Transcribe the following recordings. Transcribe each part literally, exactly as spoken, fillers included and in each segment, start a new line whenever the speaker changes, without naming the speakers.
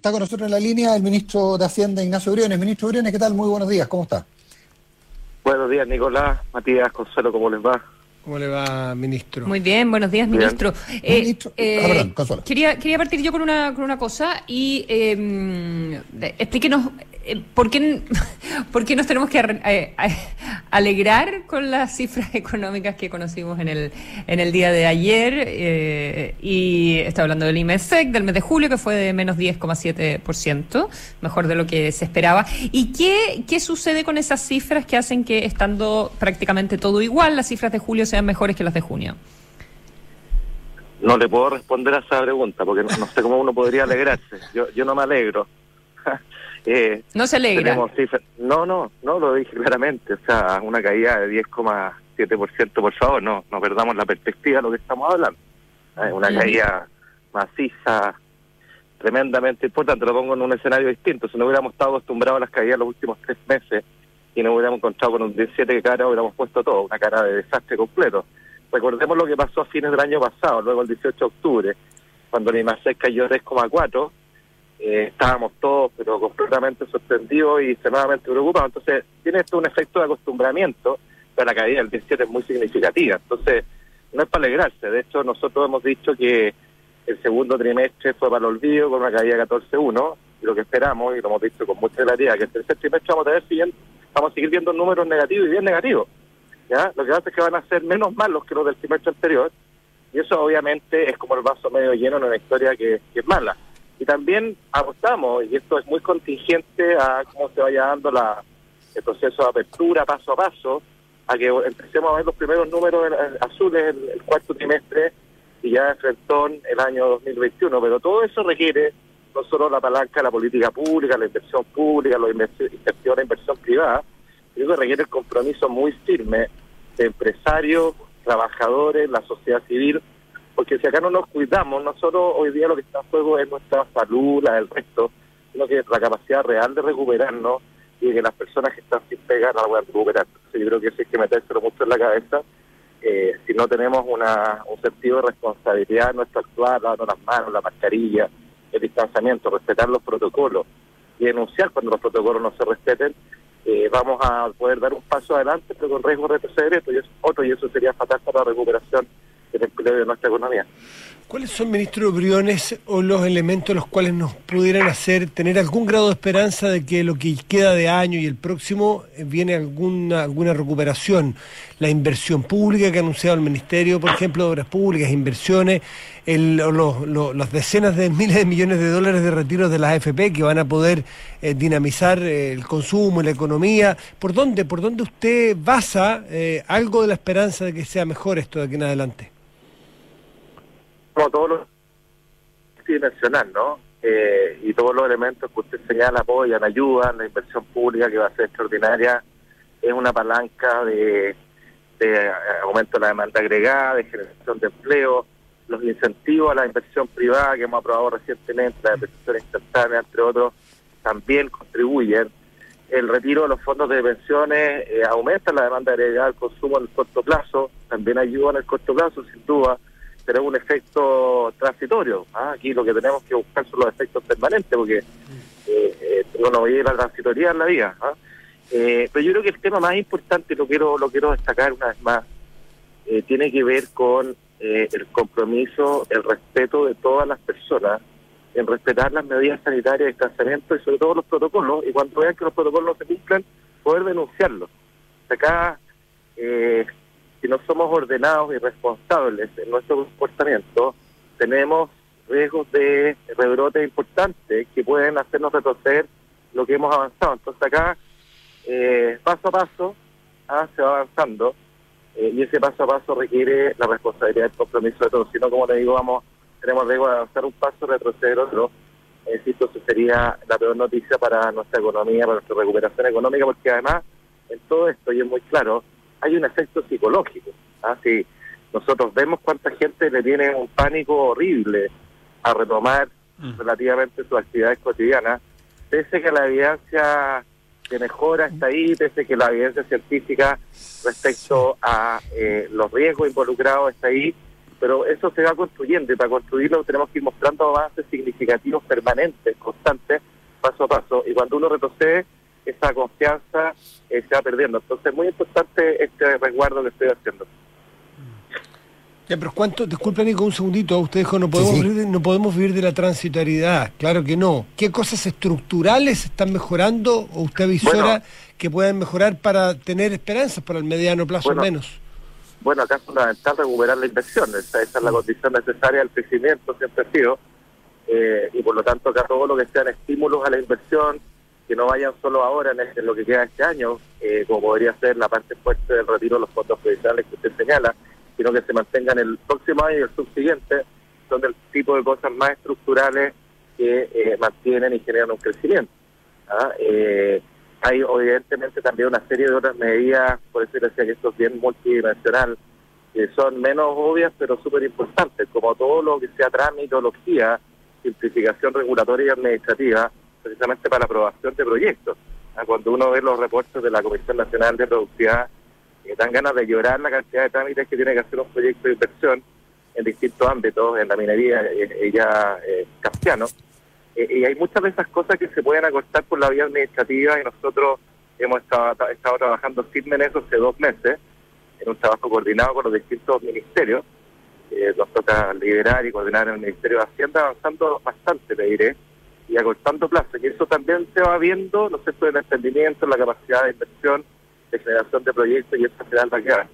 está con nosotros en la línea el ministro de Hacienda, Ignacio Briones. Ministro Briones, ¿qué tal? Muy buenos días, ¿cómo está?
Buenos días, Nicolás, Matías, Consuelo, ¿cómo les va?
¿Cómo le va, ministro?
Muy bien, buenos días,
Bien.
ministro. Eh,
Ministro.
eh,
Ah, perdón, Consuelo.
quería, quería partir yo con una, con una cosa y eh, de- explíquenos eh, por qué, por qué nos tenemos que arre- eh, a- alegrar con las cifras económicas que conocimos en el, en el día de ayer. Eh, y estoy hablando del IMESEC del mes de julio, que fue de menos diez coma siete por ciento, mejor de lo que se esperaba. ¿Y qué, qué sucede con esas cifras que hacen que, estando prácticamente todo igual, las cifras de julio sean mejores que las de junio?
No le puedo responder a esa pregunta porque no, no sé cómo uno podría alegrarse. Yo yo no me alegro. eh,
No se alegra.
tenemos cifras- No, no, no lo dije claramente. O sea, una caída de diez coma siete por ciento, por favor, no, no perdamos la perspectiva de lo que estamos hablando. Eh, una
Ujú.
caída maciza, tremendamente importante. Lo pongo en un escenario distinto. Si no hubiéramos estado acostumbrados a las caídas los últimos tres meses y nos hubiéramos encontrado con un diecisiete cara, hubiéramos puesto todo, una cara de desastre completo. Recordemos lo que pasó a fines del año pasado, luego el dieciocho de octubre, cuando el IMASEC cayó tres coma cuatro, eh, estábamos todos pero completamente sorprendidos y extremadamente preocupados. Entonces, tiene esto un efecto de acostumbramiento, pero la caída del diecisiete es muy significativa. Entonces, no es para alegrarse. De hecho, nosotros hemos dicho que el segundo trimestre fue para el olvido, con una caída de catorce coma uno, y lo que esperamos, y lo hemos dicho con mucha claridad, que el tercer trimestre vamos a tener siguiente, vamos a seguir viendo números negativos y bien negativos. ¿Ya? Lo que pasa es que van a ser menos malos que los del trimestre anterior, y eso obviamente es como el vaso medio lleno en una historia que, que es mala. Y también apostamos, y esto es muy contingente a cómo se vaya dando la, el proceso de apertura paso a paso, a que empecemos a ver los primeros números eh, azules el, el cuarto trimestre y ya de frentón el año dos mil veintiuno. Pero todo eso requiere no solo la palanca de la política pública, la inversión pública, la inversión, inversión, inversión privada, sino que requiere el compromiso muy firme de empresarios, trabajadores, la sociedad civil, porque si acá no nos cuidamos, no solo hoy día lo que está en juego es nuestra salud, la del resto, sino que la capacidad real de recuperarnos y de que las personas que están sin pega la puedan recuperar. Entonces yo creo que eso hay que metérselo mucho en la cabeza. Eh, si no tenemos una un sentido de responsabilidad en nuestro actuar, lavarnos las manos, la mascarilla, el distanciamiento, respetar los protocolos y denunciar cuando los protocolos no se respeten, eh, vamos a poder dar un paso adelante, pero con riesgo de retroceder esto y es otro, y eso sería fatal para la recuperación del empleo de nuestra economía.
¿Cuáles son, ministro Briones, o los elementos los cuales nos pudieran hacer tener algún grado de esperanza de que lo que queda de año y el próximo eh, viene alguna alguna recuperación? La inversión pública que ha anunciado el Ministerio, por ejemplo, de Obras Públicas, inversiones, el, o los, los, las decenas de miles de millones de dólares de retiros de las A F P que van a poder eh, dinamizar eh, el consumo y la economía. ¿Por dónde, por dónde usted basa eh, algo de la esperanza de que sea mejor esto de aquí en adelante?
Como todos los dimensional, ¿no? Eh, y todos los elementos que usted señala apoyan, ayudan, la inversión pública que va a ser extraordinaria, es una palanca de, de aumento de la demanda agregada, de generación de empleo, los incentivos a la inversión privada que hemos aprobado recientemente, la depreciación instantánea, entre otros, también contribuyen. El retiro de los fondos de pensiones eh, aumenta la demanda agregada al consumo en el corto plazo, también ayuda en el corto plazo, sin duda, pero es un efecto transitorio. ¿ah? Aquí lo que tenemos que buscar son los efectos permanentes, porque eh, eh, no nos lleva la transitoría en la vida. ¿ah? Eh, pero yo creo que el tema más importante, lo quiero lo quiero destacar una vez más, eh, tiene que ver con eh, el compromiso, el respeto de todas las personas, en respetar las medidas sanitarias de distanciamiento y sobre todo los protocolos, y cuando vean que los protocolos no se cumplen, poder denunciarlos. Acá, eh, si no somos ordenados y responsables en nuestro comportamiento, tenemos riesgos de rebrotes importantes que pueden hacernos retroceder lo que hemos avanzado. Entonces acá, eh, paso a paso, ah, se va avanzando, eh, y ese paso a paso requiere la responsabilidad y el compromiso de todos. Si no, como le digo, vamos, tenemos riesgo de avanzar un paso, retroceder otro. Eh, esto sería la peor noticia para nuestra economía, para nuestra recuperación económica, porque además, en todo esto, y es muy claro, hay un efecto psicológico. ¿ah? Si nosotros vemos cuánta gente le tiene un pánico horrible a retomar mm. relativamente sus actividades cotidianas, pese que la evidencia de mejora está ahí, pese que la evidencia científica respecto a eh, los riesgos involucrados está ahí, pero eso se va construyendo y para construirlo tenemos que ir mostrando avances significativos, permanentes, constantes, paso a paso, y cuando uno retrocede, esa confianza eh, se va perdiendo. Entonces es muy importante este resguardo que estoy haciendo.
Ya, pero ¿cuánto? Disculpen, Nico, un segundito. Usted dijo, no podemos,
sí, sí.
Vivir, no podemos vivir de la transitoriedad. Claro que no. ¿Qué cosas estructurales están mejorando o usted avisora bueno, que puedan mejorar para tener esperanzas para el mediano plazo
bueno,
al menos?
Bueno, acá es fundamental recuperar la inversión. Esa, esa es la condición necesaria del crecimiento, siempre ha sido. Eh, y por lo tanto, acá todo lo que sean estímulos a la inversión, que no vayan solo ahora en, este, en lo que queda este año, eh, como podría ser la parte fuerte del retiro de los fondos provisionales que usted señala, sino que se mantengan el próximo año y el subsiguiente, son del tipo de cosas más estructurales que eh, mantienen y generan un crecimiento. ¿Ah? Eh, hay evidentemente también una serie de otras medidas, por eso decía que esto es bien multidimensional, que son menos obvias pero súper importantes, como todo lo que sea tramitología, simplificación regulatoria y administrativa, precisamente para la aprobación de proyectos. ¿Ah? Cuando uno ve los reportes de la Comisión Nacional de Productividad, eh, dan ganas de llorar la cantidad de trámites que tiene que hacer un proyecto de inversión en distintos ámbitos, en la minería, eh, ya eh, Castiano. Eh, y hay muchas de esas cosas que se pueden acortar por la vía administrativa y nosotros hemos estado, estado trabajando firme en eso hace dos meses, en un trabajo coordinado con los distintos ministerios. Eh, nos toca liderar y coordinar el Ministerio de Hacienda, avanzando bastante, le diré, y acortando plazos. Y eso también se va viendo, no sé, en el entendimiento, en la capacidad de inversión, de generación de proyectos, y eso se da la clave.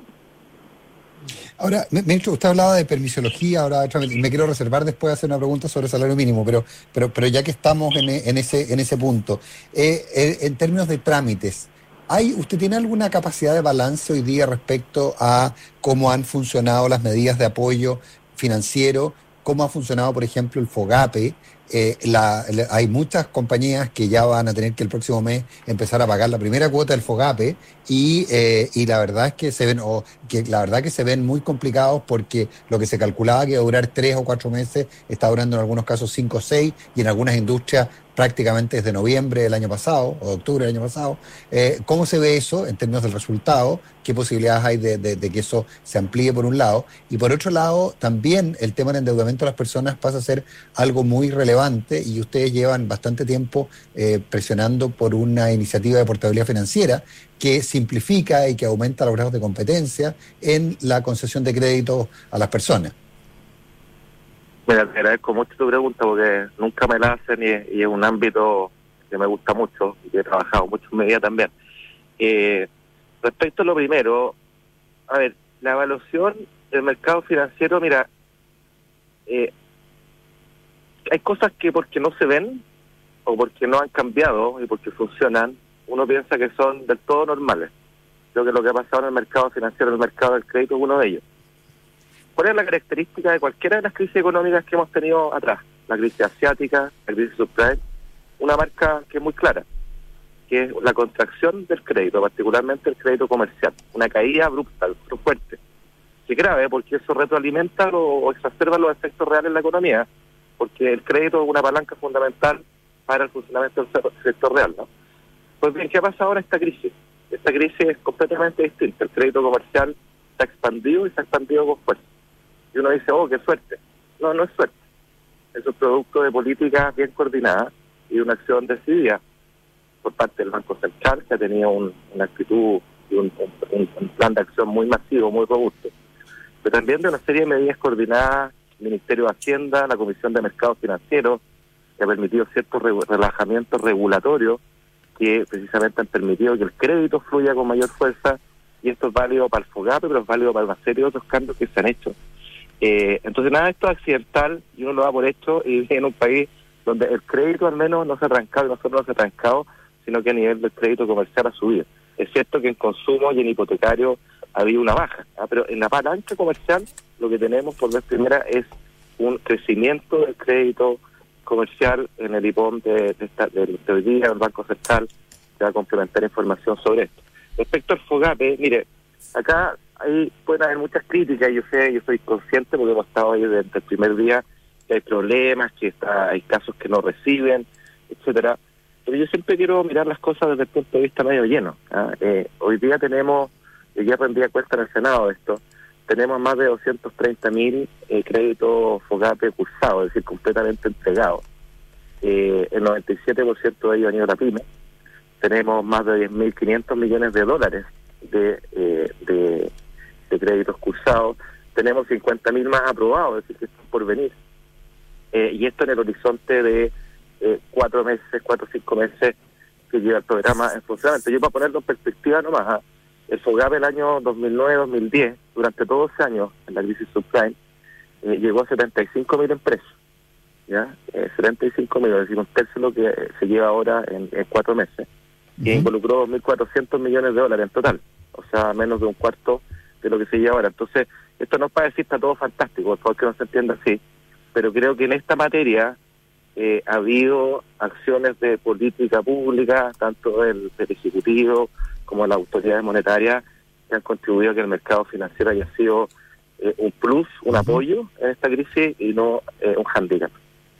Ahora, ministro, usted hablaba de permisología, ahora me quiero reservar después de hacer una pregunta sobre salario mínimo, pero pero pero ya que estamos en, en ese en ese punto, eh, eh, en términos de trámites, ¿hay usted tiene alguna capacidad de balance hoy día respecto a cómo han funcionado las medidas de apoyo financiero, cómo ha funcionado, por ejemplo, el FOGAPE? Eh, la, la, hay muchas compañías que ya van a tener que el próximo mes empezar a pagar la primera cuota del FOGAPE y eh, y la verdad es que se ven o que la verdad que se ven muy complicados porque lo que se calculaba que iba a durar tres o cuatro meses está durando en algunos casos cinco o seis y en algunas industrias prácticamente desde noviembre del año pasado o de octubre del año pasado. Eh, ¿Cómo se ve eso en términos del resultado? ¿Qué posibilidades hay de, de, de que eso se amplíe por un lado? Y por otro lado, también el tema del endeudamiento de las personas pasa a ser algo muy relevante y ustedes llevan bastante tiempo eh, presionando por una iniciativa de portabilidad financiera que simplifica y que aumenta los grados de competencia en la concesión de créditos a las personas.
Mira, te agradezco mucho tu pregunta porque nunca me la hacen y, y es un ámbito que me gusta mucho y que he trabajado mucho en mi vida también. Eh, respecto a lo primero, a ver, la evaluación del mercado financiero, mira, eh, hay cosas que porque no se ven o porque no han cambiado y porque funcionan, uno piensa que son del todo normales. Creo que lo que ha pasado en el mercado financiero, en el mercado del crédito, es uno de ellos. ¿Cuál es la característica de cualquiera de las crisis económicas que hemos tenido atrás? La crisis asiática, la crisis subprime, una marca que es muy clara, que es la contracción del crédito, particularmente el crédito comercial, una caída abrupta, fuerte. Es grave porque eso retroalimenta o exacerba los efectos reales en la economía, porque el crédito es una palanca fundamental para el funcionamiento del sector real, ¿no? Pues bien, ¿qué ha pasado ahora esta crisis? Esta crisis es completamente distinta. El crédito comercial se ha expandido y se ha expandido con fuerza. Y uno dice, oh, qué suerte. No, no es suerte. Es un producto de políticas bien coordinadas y de una acción decidida por parte del Banco Central, que ha tenido un, una actitud y un, un, un plan de acción muy masivo, muy robusto. Pero también de una serie de medidas coordinadas, el Ministerio de Hacienda, la Comisión de Mercados Financieros, que ha permitido ciertos re- relajamientos regulatorios que precisamente han permitido que el crédito fluya con mayor fuerza, y esto es válido para el FOGAPE, pero es válido para una serie de otros cambios que se han hecho. Eh, entonces nada de esto es accidental y uno lo da por hecho y vive en un país donde el crédito al menos no se ha trancado y no solo no se ha trancado, sino que a nivel del crédito comercial ha subido. Es cierto que en consumo y en hipotecario ha habido una baja, ¿ah? Pero en la palanca comercial lo que tenemos por vez primera es un crecimiento del crédito comercial en el I P O M de, de, esta, de, de hoy día, el Banco Central que va a complementar información sobre esto. Respecto al FOGAPE, mire, acá ahí pueden haber muchas críticas, yo sé, yo soy consciente porque hemos estado ahí desde el primer día, que hay problemas, que está, hay casos que no reciben, etcétera. Pero yo siempre quiero mirar las cosas desde el punto de vista medio lleno. ¿Ah? Eh, hoy día tenemos, y ya rendía cuenta en el Senado de esto, tenemos más de doscientos treinta mil eh, créditos FOGAPE cursados, es decir, completamente entregados. Eh, el noventa y siete por ciento de ellos han ido a la pyme. Tenemos más de diez mil quinientos millones de dólares de, eh, de, de créditos cursados. Tenemos cincuenta mil más aprobados, es decir, que están por venir. Eh, y esto en el horizonte de eh, cuatro meses, cuatro o cinco meses que lleva el programa en funcionamiento. Yo para ponerlo en perspectiva nomás, ¿eh? El FOGAPE el año dos mil nueve dos mil diez, durante todos los años, en la crisis subprime, eh, llegó a setenta y cinco mil empresas. ¿Ya? Eh, setenta y cinco mil, es decir, un tercio de lo que eh, se lleva ahora en, en cuatro meses. Uh-huh. Y involucró dos mil cuatrocientos millones de dólares en total, o sea, menos de un cuarto de lo que se lleva ahora. Entonces, esto no es para decir está todo fantástico, por favor que no se entienda así, pero creo que en esta materia eh, ha habido acciones de política pública, tanto del, del Ejecutivo como de las autoridades monetarias, que han contribuido a que el mercado financiero haya sido eh, un plus, un uh-huh. apoyo en esta crisis y no eh, un hándicap.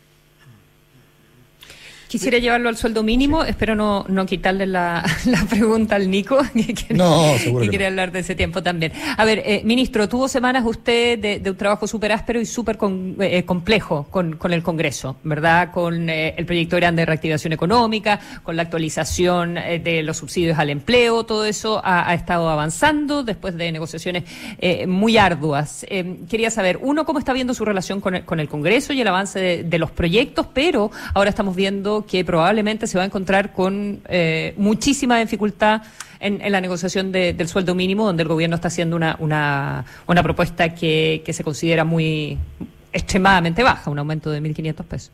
Quisiera llevarlo al sueldo mínimo, espero no, no quitarle la, la pregunta al Nico, que quiere,
no, seguro
que
que
quiere
no.
hablar de ese tiempo también. A ver, eh, ministro, tuvo semanas usted de, de un trabajo súper áspero y súper con, eh, complejo con, con el Congreso, ¿verdad? Con eh, el proyecto grande de reactivación económica, con la actualización eh, de los subsidios al empleo, todo eso ha, ha estado avanzando después de negociaciones eh, muy arduas. Eh, quería saber, uno, cómo está viendo su relación con el, con el Congreso y el avance de, de los proyectos, pero ahora estamos viendo que probablemente se va a encontrar con eh, muchísima dificultad en, en la negociación de, del sueldo mínimo, donde el gobierno está haciendo una una, una propuesta que, que se considera muy extremadamente baja, un aumento de mil quinientos pesos.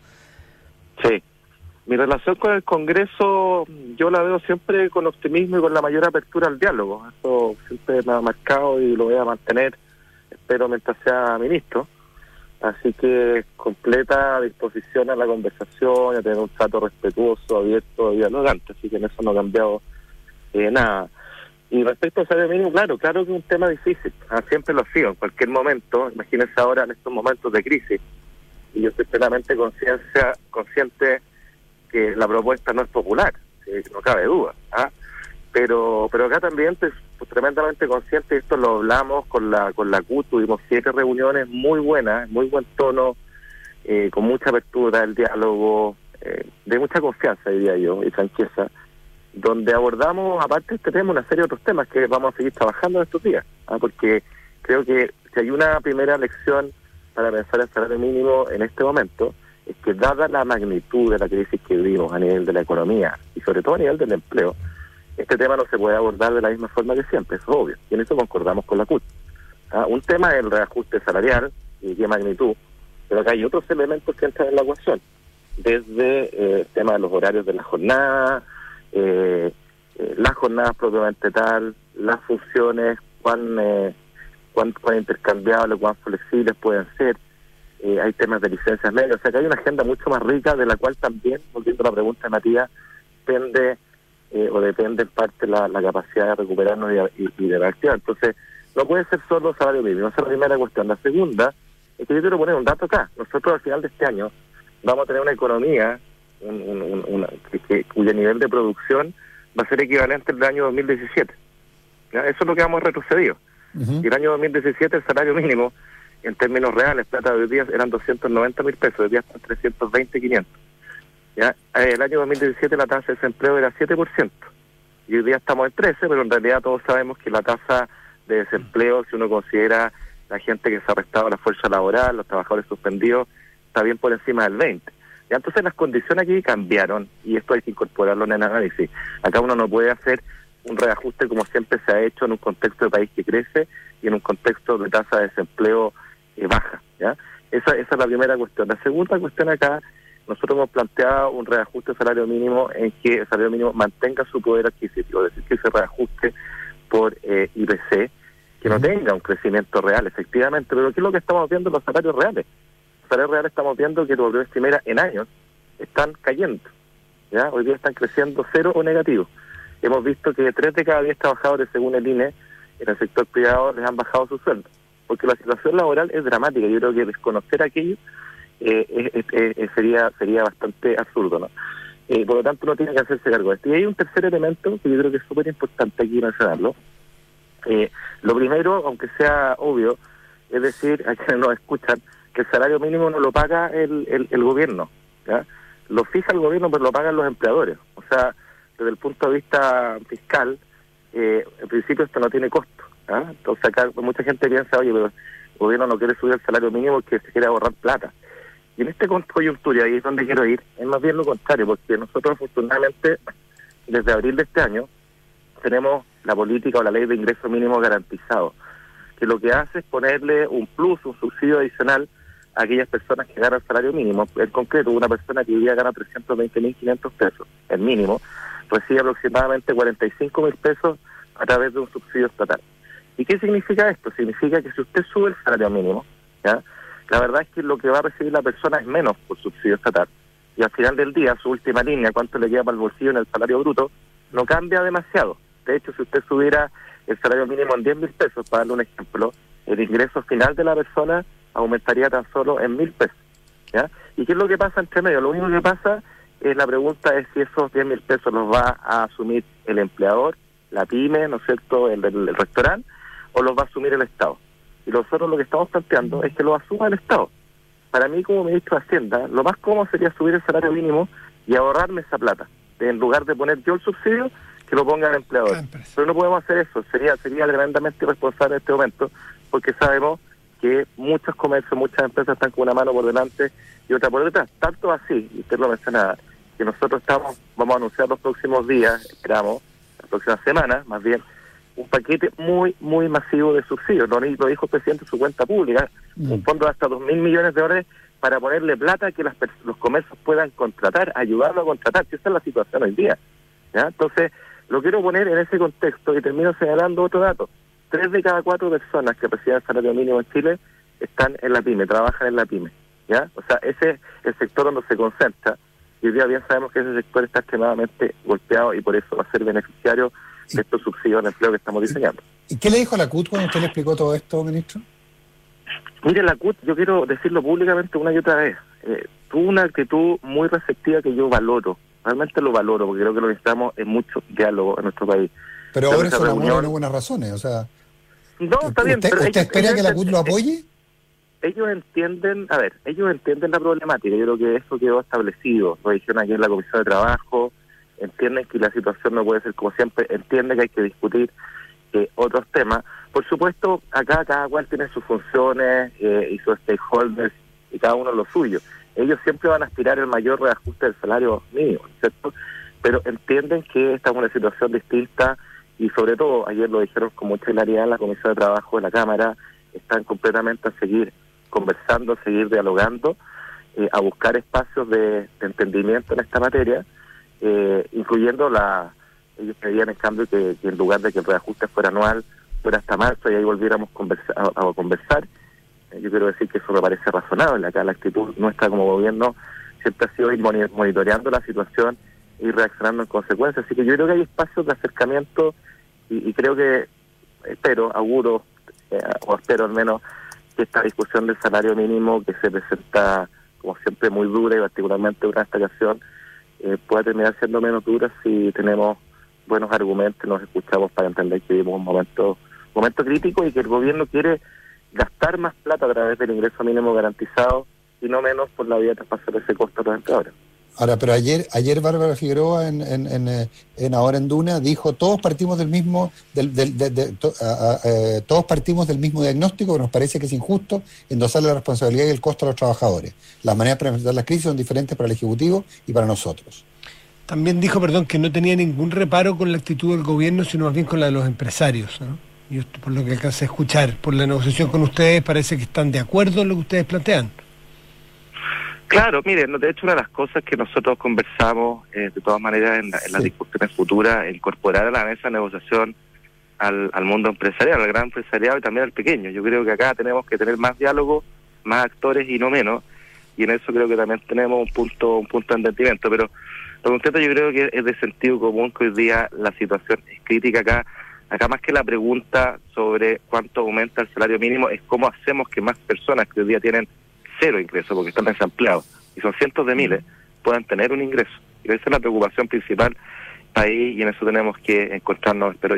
Sí, mi relación con el Congreso yo la veo siempre con optimismo y con la mayor apertura al diálogo. Eso siempre me ha marcado y lo voy a mantener, espero, mientras sea ministro. Así que completa disposición a la conversación, a tener un trato respetuoso, abierto y dialogante. Así que en eso no ha cambiado eh, nada. Y respecto al salario mínimo, claro, claro que es un tema difícil. Ah, siempre lo ha sido, en cualquier momento. Imagínense ahora en estos momentos de crisis. Y yo estoy plenamente conciencia, consciente que la propuesta no es popular, eh, no cabe duda. ¿ah? Pero pero acá también pues, pues, tremendamente consciente, y esto lo hablamos con la con la C U T, tuvimos siete reuniones muy buenas, muy buen tono, eh, con mucha apertura, el diálogo, eh, de mucha confianza, diría yo, y franqueza, donde abordamos, aparte de este tema, una serie de otros temas que vamos a seguir trabajando en estos días, ¿ah? Porque creo que si hay una primera lección para pensar el salario mínimo en este momento, es que dada la magnitud de la crisis que vivimos a nivel de la economía, y sobre todo a nivel del empleo, este tema no se puede abordar de la misma forma que siempre, eso es obvio, y en eso concordamos con la C U T. ¿Ah? Un tema es el reajuste salarial, y qué magnitud, pero acá hay otros elementos que entran en la ecuación, desde eh, el tema de los horarios de la jornada, eh, eh, las jornadas propiamente tal, las funciones, cuán, eh, cuán, cuán intercambiables, cuán flexibles pueden ser, eh, hay temas de licencias medias, o sea que hay una agenda mucho más rica, de la cual también, volviendo a la pregunta de Matías, depende eh, o depende en parte la, la capacidad de recuperarnos y, y, y de reactivar. Entonces, no puede ser solo salario mínimo, esa es la primera cuestión. La segunda es que yo quiero poner un dato acá. Nosotros al final de este año vamos a tener una economía un, un, un, una, que, que, cuyo nivel de producción va a ser equivalente al del año dos mil diecisiete. ¿Ya? Eso es lo que vamos retrocedido. Uh-huh. Y el año dos mil diecisiete el salario mínimo, en términos reales, plata de hoy día eran doscientos noventa mil pesos, hoy día están trescientos veinte, quinientos. ¿Ya? El año dos mil diecisiete la tasa de desempleo era siete por ciento. Y hoy día estamos en trece, pero en realidad todos sabemos que la tasa de desempleo, si uno considera la gente que se ha arrestado a la fuerza laboral, los trabajadores suspendidos, está bien por encima del veinte. ¿Ya? Entonces las condiciones aquí cambiaron y esto hay que incorporarlo en el análisis. Acá uno no puede hacer un reajuste como siempre se ha hecho en un contexto de país que crece y en un contexto de tasa de desempleo eh, baja. ¿Ya? Esa, esa es la primera cuestión. La segunda cuestión acá, nosotros hemos planteado un reajuste del salario mínimo en que el salario mínimo mantenga su poder adquisitivo, es decir, que se reajuste por eh, I P C, que no tenga un crecimiento real, efectivamente, pero ¿qué es lo que estamos viendo en los salarios reales? Los salarios reales estamos viendo que por primera estimera en años están cayendo, ¿ya? Hoy día están creciendo cero o negativo. Hemos visto que tres de cada diez trabajadores, según el I N E, en el sector privado les han bajado su sueldo, porque la situación laboral es dramática. Yo creo que desconocer aquello eh, eh, eh, eh, sería sería bastante absurdo, ¿no? Eh, por lo tanto, uno tiene que hacerse cargo de esto. Y hay un tercer elemento que yo creo que es súper importante aquí mencionarlo, Eh, lo primero, aunque sea obvio, es decir, a quienes nos escuchan, que el salario mínimo no lo paga el, el, el gobierno, ¿ya? Lo fija el gobierno, pero lo pagan los empleadores. O sea, desde el punto de vista fiscal, eh, en principio esto no tiene costo, ¿ya? Entonces acá mucha gente piensa, oye, pero el gobierno no quiere subir el salario mínimo porque se quiere ahorrar plata. Y en este coyuntura, ahí es donde quiero ir, es más bien lo contrario, porque nosotros afortunadamente, desde abril de este año, tenemos la política o la ley de ingreso mínimo garantizado, que lo que hace es ponerle un plus, un subsidio adicional a aquellas personas que ganan salario mínimo. En concreto, una persona que hoy día gana trescientos veinte mil quinientos pesos, el mínimo, recibe aproximadamente cuarenta y cinco mil pesos a través de un subsidio estatal. ¿Y qué significa esto? Significa que si usted sube el salario mínimo, ¿ya?, la verdad es que lo que va a recibir la persona es menos por subsidio estatal. Y al final del día, su última línea, cuánto le queda para el bolsillo en el salario bruto, no cambia demasiado. De hecho, si usted subiera el salario mínimo en diez mil pesos, para darle un ejemplo, el ingreso final de la persona aumentaría tan solo en mil pesos, ¿ya? ¿Y qué es lo que pasa entre medio? Lo único que pasa es, la pregunta es si esos diez mil pesos los va a asumir el empleador, la pyme, ¿no es cierto?, el, el, el restaurante, o los va a asumir el Estado. Y nosotros lo que estamos planteando es que lo asuma el Estado. Para mí, como ministro de Hacienda, lo más cómodo sería subir el salario mínimo y ahorrarme esa plata. En lugar de poner yo el subsidio, que lo ponga el empleador. Pero no podemos hacer eso. Sería sería tremendamente irresponsable en este momento, porque sabemos que muchos comercios, muchas empresas están con una mano por delante y otra por detrás. Tanto así, y usted lo mencionaba, que nosotros estamos vamos a anunciar los próximos días, esperamos, las próximas semanas, más bien, un paquete muy, muy masivo de subsidios. Lo, lo dijo el presidente en su cuenta pública, mm. un fondo de hasta dos mil millones de dólares para ponerle plata a que las, los comercios puedan contratar, ayudarlo a contratar, que esa es la situación hoy día, ¿ya? Entonces, lo quiero poner en ese contexto y termino señalando otro dato. Tres de cada cuatro personas que reciben el salario mínimo en Chile están en la pyme, trabajan en la pyme, ¿ya? O sea, ese es el sector donde se concentra. Y hoy día bien sabemos que ese sector está extremadamente golpeado y por eso va a ser beneficiario de estos subsidios de empleo que estamos diseñando.
¿Y qué le dijo a la C U T cuando usted le explicó todo esto, ministro?
Mire, la C U T, yo quiero decirlo públicamente una y otra vez, eh, tuvo una actitud muy receptiva que yo valoro, realmente lo valoro, porque creo que lo que necesitamos es mucho diálogo en nuestro país.
Pero ahora eso no por buenas razones, o sea...
No, está bien,
¿Usted,
pero
¿usted
ellos,
espera
ellos,
que la C U T lo apoye?
Ellos entienden, a ver, ellos entienden la problemática, yo creo que eso quedó establecido, lo dijeron aquí en la Comisión de Trabajo, entienden que la situación no puede ser como siempre, entienden que hay que discutir eh, otros temas. Por supuesto, acá cada cual tiene sus funciones eh, y sus stakeholders y cada uno lo suyo. Ellos siempre van a aspirar el mayor reajuste del salario mínimo, ¿cierto? Pero entienden que esta es una situación distinta y sobre todo, ayer lo dijeron con mucha claridad en la Comisión de Trabajo de la Cámara, están completamente a seguir conversando, a seguir dialogando, eh, a buscar espacios de, de entendimiento en esta materia, Eh, incluyendo la, ellos pedían en cambio que, que en lugar de que el reajuste fuera anual, fuera hasta marzo y ahí volviéramos conversa, a, a conversar. Eh, yo quiero decir que eso me parece razonable. Acá la actitud nuestra como gobierno siempre ha sido ir monitoreando la situación y reaccionando en consecuencia. Así que yo creo que hay espacios de acercamiento y, y creo que, espero, auguro, eh, o espero al menos, que esta discusión del salario mínimo que se presenta como siempre muy dura y particularmente una esta ocasión, Eh, pueda terminar siendo menos dura si tenemos buenos argumentos y nos escuchamos para entender que vivimos un momento momento crítico y que el gobierno quiere gastar más plata a través del ingreso mínimo garantizado y no menos por la vía de traspasar ese costo a los empleadores.
Ahora, pero ayer ayer Bárbara Figueroa en, en, en, en Ahora en Duna dijo todos partimos del mismo del, del, de, de, to, a, a, eh, todos partimos del mismo diagnóstico que nos parece que es injusto endosarle la responsabilidad y el costo a los trabajadores. Las maneras para enfrentar las crisis son diferentes para el Ejecutivo y para nosotros.
También dijo, perdón, que no tenía ningún reparo con la actitud del gobierno, sino más bien con la de los empresarios, ¿no? Yo, por lo que alcancé a escuchar, por la negociación con ustedes, parece que están de acuerdo en lo que ustedes plantean.
Claro, miren, de hecho una de las cosas que nosotros conversamos eh, de todas maneras en, la, en las discusiones futuras, incorporar a la mesa de negociación al, al mundo empresarial, al gran empresariado y también al pequeño. Yo creo que acá tenemos que tener más diálogo, más actores y no menos, y en eso creo que también tenemos un punto un punto de entendimiento, pero lo concreto yo creo que es de sentido común que hoy día la situación es crítica acá. Acá más que la pregunta sobre cuánto aumenta el salario mínimo es cómo hacemos que más personas que hoy día tienen cero ingresos porque están desempleados y son cientos de miles puedan tener un ingreso. Y esa es la preocupación principal ahí y en eso tenemos que encontrarnos, espero yo.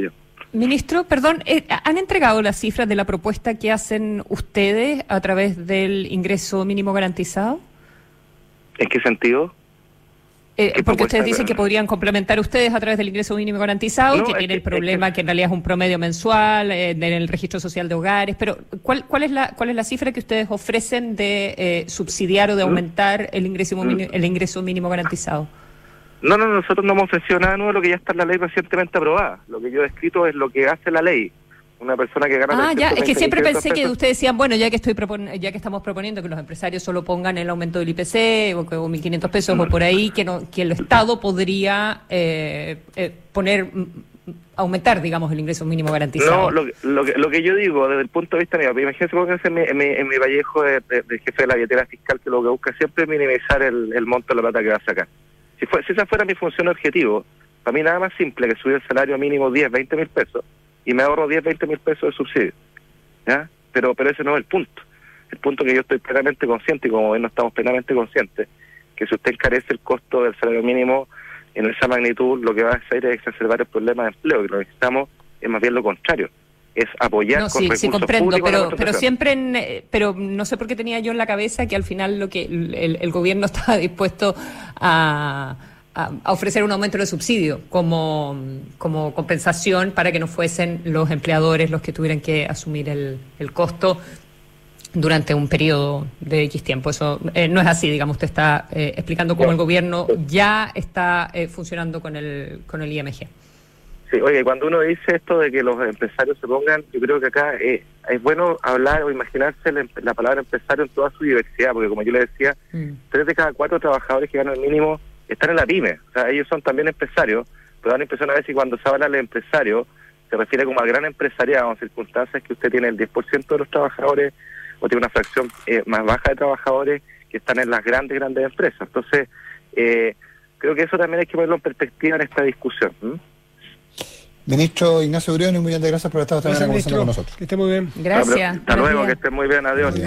Ministro, perdón, eh, ¿han entregado las cifras de la propuesta que hacen ustedes a través del ingreso mínimo garantizado?
¿En qué sentido?
Eh,
¿Qué
porque ustedes
propuesta?
dicen que podrían complementar ustedes a través del ingreso mínimo garantizado,
No,
que
es
tiene
que-
el problema
es que-
que en realidad es un promedio mensual eh, en el registro social de hogares, pero ¿cuál, cuál es la cuál es la cifra que ustedes ofrecen de eh, subsidiar o de aumentar el ingreso mínimo, el ingreso mínimo garantizado?
No, no, nosotros no hemos ofrecido nada nuevo, lo que ya está en la ley recientemente aprobada. Lo que yo he descrito es lo que hace la ley. Una persona que gana...
Ah, ya, es que siempre
trescientos
pensé que
pesos,
ustedes decían, bueno, ya que estoy propon- ya que estamos proponiendo que los empresarios solo pongan el aumento del I P C o, que- o mil quinientos pesos o por ahí, que no que el Estado podría eh, eh, poner, mm, aumentar, digamos, el ingreso mínimo garantizado.
No, lo, que- lo, que, lo que yo digo desde el punto de vista mío, imagínense, pónganse en mi, en mi, en mi vallejo de, de- de jefe de la billetera fiscal, que lo que busca siempre es minimizar el, el monto de la plata que va a sacar. Si, fue, si esa fuera mi función objetivo, para mí nada más simple que subir el salario mínimo diez, veinte mil pesos y me ahorro diez, veinte mil pesos de subsidio. ¿Ya? Pero, pero ese no es el punto. El punto que yo estoy plenamente consciente, y como gobierno estamos plenamente conscientes, que si usted encarece el costo del salario mínimo en esa magnitud, lo que va a hacer es exacerbar el problema de empleo, que lo que necesitamos es más bien lo contrario, es apoyar
No,
con
sí,
recursos
sí comprendo,
públicos a la
pero, pero
contratación.
siempre, en, eh, pero no sé por qué tenía yo en la cabeza que al final lo que el, el- el gobierno estaba dispuesto a, a- a ofrecer un aumento de subsidio como, como compensación para que no fuesen los empleadores los que tuvieran que asumir el, el costo durante un periodo de X tiempo. Eso eh, no es así, digamos, usted está eh, explicando cómo el gobierno ya está eh, funcionando con el, con el I M G.
Sí, oye, cuando uno dice esto de que los empresarios se pongan, yo creo que acá eh, es bueno hablar o imaginarse la, la palabra empresario en toda su diversidad, porque como yo le decía,
Mm.
tres de cada cuatro trabajadores que ganan el mínimo están en la pyme. O sea, ellos son también empresarios, pero da la impresión a veces que cuando se habla de empresario, se refiere como al gran empresariado, en circunstancias que usted tiene el diez por ciento de los trabajadores o tiene una fracción eh, más baja de trabajadores que están en las grandes, grandes empresas. Entonces, eh, creo que eso también hay que ponerlo en perspectiva en esta discusión. ¿Mm?
Ministro Ignacio Briones, un millón de gracias por estar esta
Gracias,
mañana conversando
ministro.
con nosotros.
Que esté muy bien.
Gracias.
Hasta
Buenos
luego,
días.
que estén muy bien, adiós.